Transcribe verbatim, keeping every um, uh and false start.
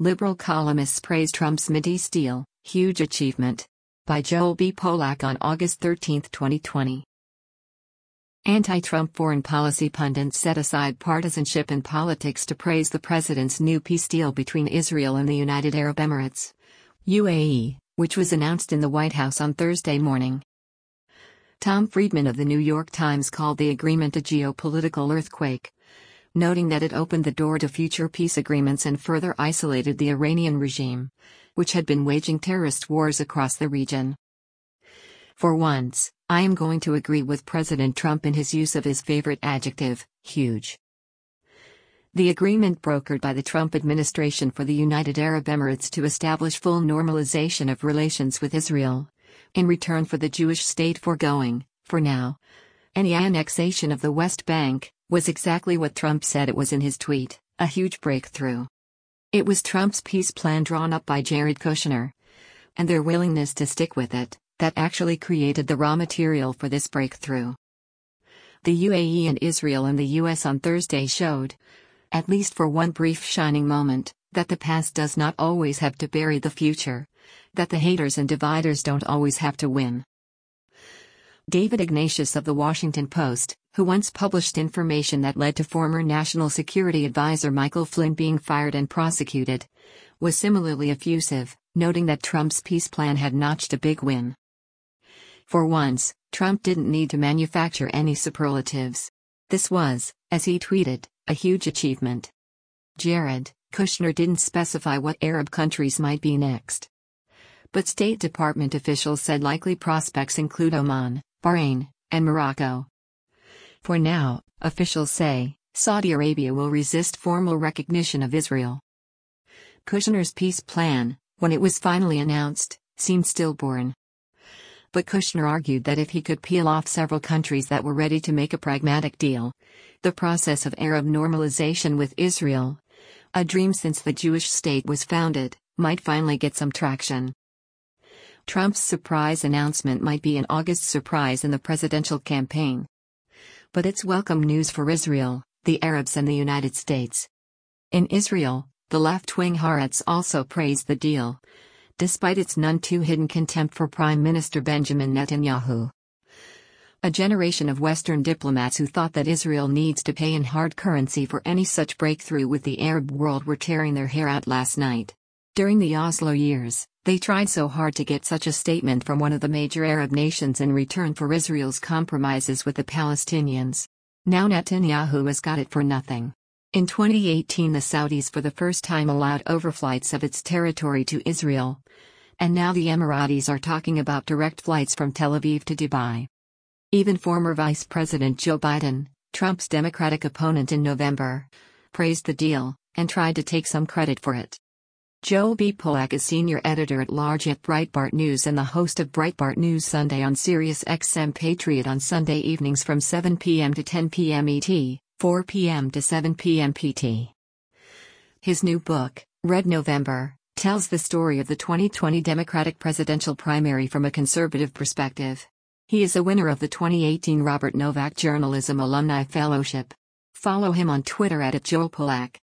Liberal columnists praise Trump's Mideast deal, huge achievement. By Joel B. Polak on August thirteenth, twenty twenty. Anti-Trump foreign policy pundits set aside partisanship in politics to praise the president's new peace deal between Israel and the United Arab Emirates, U A E, which was announced in the White House on Thursday morning. Tom Friedman of the New York Times called the agreement a geopolitical earthquake, noting that it opened the door to future peace agreements and further isolated the Iranian regime, which had been waging terrorist wars across the region. For once, I am going to agree with President Trump in his use of his favorite adjective, huge. The agreement brokered by the Trump administration for the United Arab Emirates to establish full normalization of relations with Israel, in return for the Jewish state foregoing, for now, any annexation of the West Bank, was exactly what Trump said it was in his tweet, a huge breakthrough. It was Trump's peace plan drawn up by Jared Kushner, and their willingness to stick with it, that actually created the raw material for this breakthrough. The U A E and Israel and the U S on Thursday showed, at least for one brief shining moment, that the past does not always have to bury the future, that the haters and dividers don't always have to win. David Ignatius of The Washington Post, who once published information that led to former National Security Advisor Michael Flynn being fired and prosecuted, was similarly effusive, noting that Trump's peace plan had notched a big win. For once, Trump didn't need to manufacture any superlatives. This was, as he tweeted, a huge achievement. Jared Kushner didn't specify what Arab countries might be next, but State Department officials said likely prospects include Oman, Bahrain, and Morocco. For now, officials say, Saudi Arabia will resist formal recognition of Israel. Kushner's peace plan, when it was finally announced, seemed stillborn. But Kushner argued that if he could peel off several countries that were ready to make a pragmatic deal, the process of Arab normalization with Israel, a dream since the Jewish state was founded, might finally get some traction. Trump's surprise announcement might be an August surprise in the presidential campaign. But it's welcome news for Israel, the Arabs and the United States. In Israel, the left-wing Haaretz also praised the deal, despite its none-too-hidden contempt for Prime Minister Benjamin Netanyahu. A generation of Western diplomats who thought that Israel needs to pay in hard currency for any such breakthrough with the Arab world were tearing their hair out last night. During the Oslo years, they tried so hard to get such a statement from one of the major Arab nations in return for Israel's compromises with the Palestinians. Now Netanyahu has got it for nothing. In twenty eighteen, the Saudis for the first time allowed overflights of its territory to Israel, and now the Emiratis are talking about direct flights from Tel Aviv to Dubai. Even former Vice President Joe Biden, Trump's Democratic opponent in November, praised the deal, and tried to take some credit for it. Joel B. Polak is senior editor-at-large at Breitbart News and the host of Breitbart News Sunday on Sirius X M Patriot on Sunday evenings from seven p m to ten p m E T, four p m to seven p m P T. His new book, Red November, tells the story of the twenty twenty Democratic presidential primary from a conservative perspective. He is a winner of the twenty eighteen Robert Novak Journalism Alumni Fellowship. Follow him on Twitter at Joel Polak.